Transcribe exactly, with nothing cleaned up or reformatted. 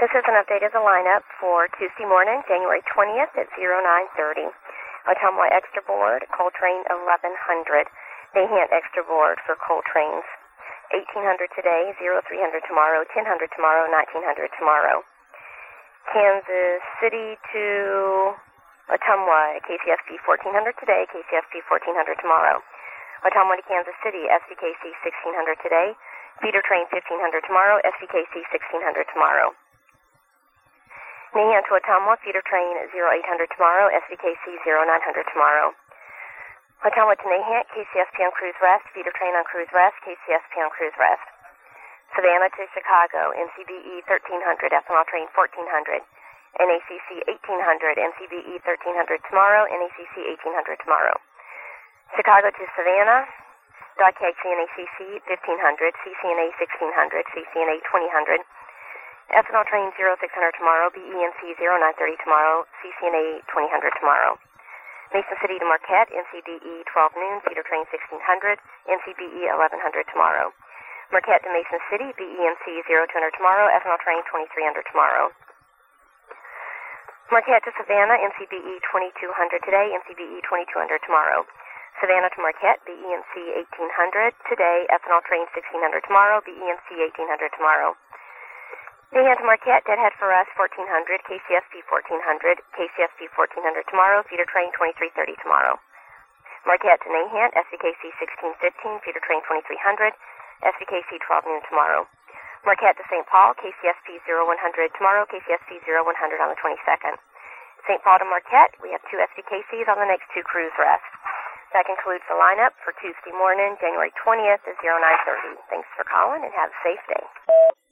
This is an update of the lineup for Tuesday morning, January twentieth at nine thirty. Ottumwa Extra Board, Coltrane eleven hundred. Nahant Extra Board for Coltrane's eighteen hundred today, three hundred tomorrow, ten hundred tomorrow, nineteen hundred tomorrow. Kansas City to Ottumwa, K C F B fourteen hundred today, K C F B fourteen hundred tomorrow. Ottumwa to Kansas City, S C K C sixteen hundred today, feeder train fifteen hundred tomorrow, S C K C sixteen hundred tomorrow. Nahant to Ottumwa, feeder train eight hundred tomorrow, S C K C nine hundred tomorrow. Ottumwa to Nahant, K C S P on cruise rest, feeder train on cruise rest, K C S P on cruise rest. Savannah to Chicago, N C B E thirteen hundred, ethanol train fourteen hundred, N A C C eighteen hundred, N C B E thirteen hundred tomorrow, N A C C eighteen hundred tomorrow. Chicago to Savannah, dot K C N A C C fifteen hundred, C C N A sixteen hundred, C C N A twenty hundred, ethanol train six hundred tomorrow, B E N C nine thirty tomorrow, C C N A twenty hundred tomorrow. Mason City to Marquette, N C B E twelve noon, feeder train sixteen hundred, N C B E eleven hundred tomorrow. Marquette to Mason City, B E N C two hundred tomorrow, ethanol train twenty-three hundred tomorrow. Marquette to Savannah, N C B E twenty-two hundred today, N C B E twenty-two hundred tomorrow. Savannah to Marquette, B E N C eighteen hundred today, ethanol train sixteen hundred tomorrow, B E N C eighteen hundred tomorrow. Nahant to Marquette, deadhead for us fourteen hundred, K C S P fourteen hundred, K C S P fourteen hundred tomorrow, feeder train twenty-three thirty tomorrow. Marquette to Nahant, S C K C sixteen fifteen, feeder train twenty-three hundred, S C K C twelve noon tomorrow. Marquette to Saint Paul, K C S P one hundred tomorrow, K C S P one hundred on the twenty-second. Saint Paul to Marquette, we have two S C K Cs on the next two cruise rests. That concludes the lineup for Tuesday morning, January twentieth at nine thirty. Thanks for calling and have a safe day.